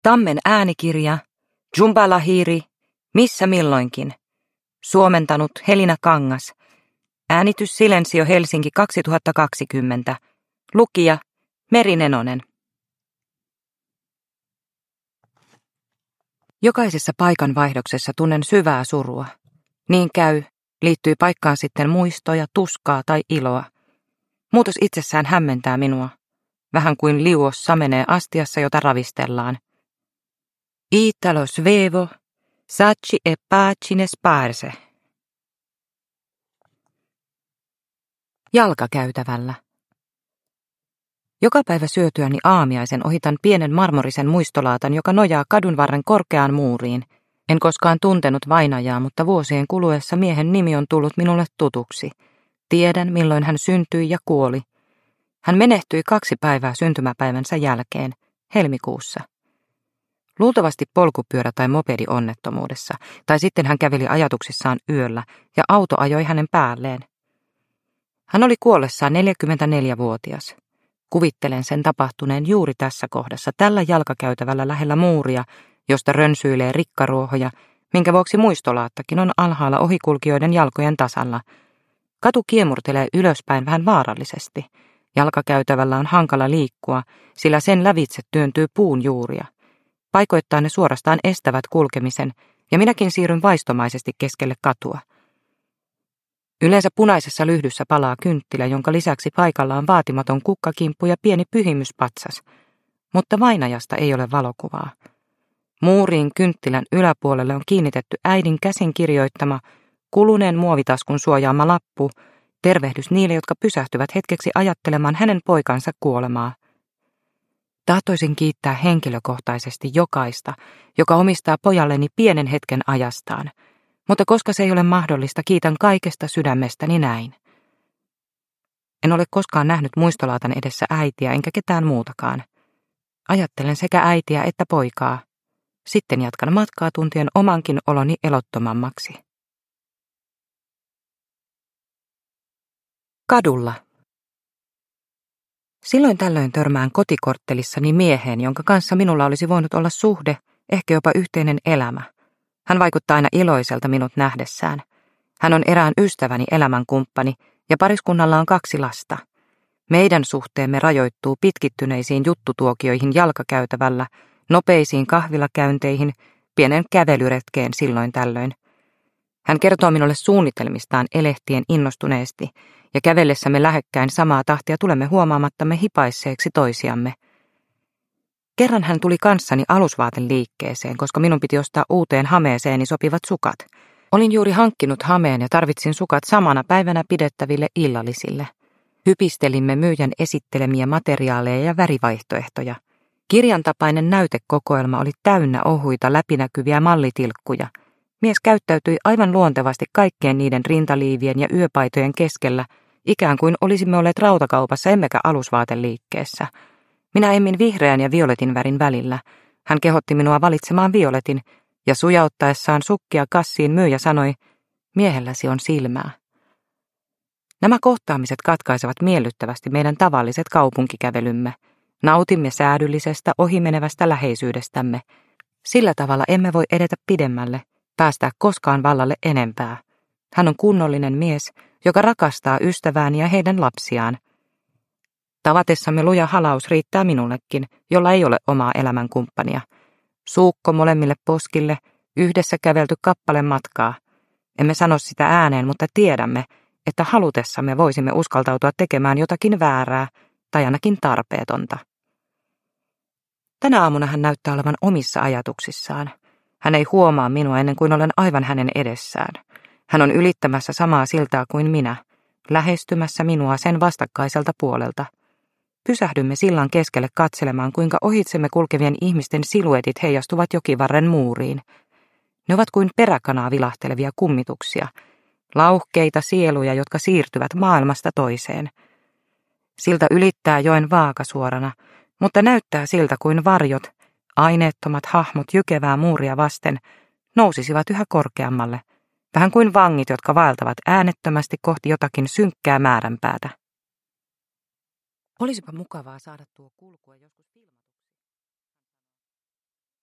Tammen äänikirja, Jumbalahiri, missä milloinkin. Suomentanut Helina Kangas. Äänitys Silensio Helsinki 2020. Lukija Meri Nenonen. Jokaisessa paikanvaihdoksessa tunnen syvää surua. Niin käy, liittyy paikkaan sitten muistoja, tuskaa tai iloa. Muutos itsessään hämmentää minua, vähän kuin liuos samenee astiassa, jota ravistellaan. Italo svevo, sacci e pacine sparse. Jalkakäytävällä. Joka päivä syötyäni aamiaisen ohitan pienen marmorisen muistolaatan, joka nojaa kadunvarren korkeaan muuriin. En koskaan tuntenut vainajaa, mutta vuosien kuluessa miehen nimi on tullut minulle tutuksi. Tiedän, milloin hän syntyi ja kuoli. Hän menehtyi 2 päivää syntymäpäivänsä jälkeen, helmikuussa. Luultavasti polkupyörä- tai mopedionnettomuudessa, tai sitten hän käveli ajatuksissaan yöllä ja auto ajoi hänen päälleen. Hän oli kuollessaan 44-vuotias. Kuvittelen sen tapahtuneen juuri tässä kohdassa, tällä jalkakäytävällä lähellä muuria, josta rönsyilee rikkaruohoja, minkä vuoksi muistolaattakin on alhaalla ohikulkijoiden jalkojen tasalla. Katu kiemurtelee ylöspäin vähän vaarallisesti. Jalkakäytävällä on hankala liikkua, sillä sen lävitse työntyy puun juuria. Paikoittain ne suorastaan estävät kulkemisen, ja minäkin siirryn vaistomaisesti keskelle katua. Yleensä punaisessa lyhdyssä palaa kynttilä, jonka lisäksi paikalla on vaatimaton kukkakimppu ja pieni pyhimyspatsas. Mutta vainajasta ei ole valokuvaa. Muuriin kynttilän yläpuolelle on kiinnitetty äidin käsin kirjoittama, kuluneen muovitaskun suojaama lappu, tervehdys niille, jotka pysähtyvät hetkeksi ajattelemaan hänen poikansa kuolemaa. Tahtoisin kiittää henkilökohtaisesti jokaista, joka omistaa pojalleni pienen hetken ajastaan, mutta koska se ei ole mahdollista, kiitän kaikesta sydämestäni näin. En ole koskaan nähnyt muistolaatan edessä äitiä enkä ketään muutakaan. Ajattelen sekä äitiä että poikaa. Sitten jatkan matkaa tuntien omankin oloni elottomammaksi. Kadulla. Silloin tällöin törmään kotikorttelissani mieheen, jonka kanssa minulla olisi voinut olla suhde, ehkä jopa yhteinen elämä. Hän vaikuttaa aina iloiselta minut nähdessään. Hän on erään ystäväni elämänkumppani ja pariskunnalla on 2 lasta. Meidän suhteemme rajoittuu pitkittyneisiin juttutuokioihin jalkakäytävällä, nopeisiin kahvilakäynteihin, pienen kävelyretkeen silloin tällöin. Hän kertoo minulle suunnitelmistaan elehtien innostuneesti, ja kävellessämme lähekkäin samaa tahtia tulemme huomaamattamme hipaisseeksi toisiamme. Kerran hän tuli kanssani alusvaateliikkeeseen, koska minun piti ostaa uuteen hameeseeni sopivat sukat. Olin juuri hankkinut hameen ja tarvitsin sukat samana päivänä pidettäville illallisille. Hypistelimme myyjän esittelemiä materiaaleja ja värivaihtoehtoja. Kirjan tapainen näytekokoelma oli täynnä ohuita läpinäkyviä mallitilkkuja. Mies käyttäytyi aivan luontevasti kaikkien niiden rintaliivien ja yöpaitojen keskellä, ikään kuin olisimme olleet rautakaupassa emmekä alusvaateliikkeessä. Minä emmin vihreän ja violetin värin välillä. Hän kehotti minua valitsemaan violetin, ja sujauttaessaan sukkia kassiin myyjä sanoi, miehelläsi on silmää. Nämä kohtaamiset katkaisevat miellyttävästi meidän tavalliset kaupunkikävelymme. Nautimme säädyllisestä, ohimenevästä läheisyydestämme. Sillä tavalla emme voi edetä pidemmälle, päästää koskaan vallalle enempää. Hän on kunnollinen mies, joka rakastaa ystävääni ja heidän lapsiaan. Tavatessamme luja halaus riittää minullekin, jolla ei ole omaa elämänkumppania. Suukko molemmille poskille, yhdessä kävelty kappale matkaa. Emme sano sitä ääneen, mutta tiedämme, että halutessamme voisimme uskaltautua tekemään jotakin väärää tai ainakin tarpeetonta. Tänä aamuna hän näyttää olevan omissa ajatuksissaan. Hän ei huomaa minua ennen kuin olen aivan hänen edessään. Hän on ylittämässä samaa siltaa kuin minä, lähestymässä minua sen vastakkaiselta puolelta. Pysähdymme sillan keskelle katselemaan, kuinka ohitsemme kulkevien ihmisten siluetit heijastuvat jokivarren muuriin. Ne ovat kuin peräkanaa vilahtelevia kummituksia, lauhkeita sieluja, jotka siirtyvät maailmasta toiseen. Silta ylittää joen vaakasuorana, mutta näyttää siltä kuin varjot, aineettomat hahmot jykevää muuria vasten, nousisivat yhä korkeammalle, vähän kuin vangit, jotka vaeltavat äänettömästi kohti jotakin synkkää määränpäätä. Olisipa mukavaa saada tuo kulkua joskus filmata.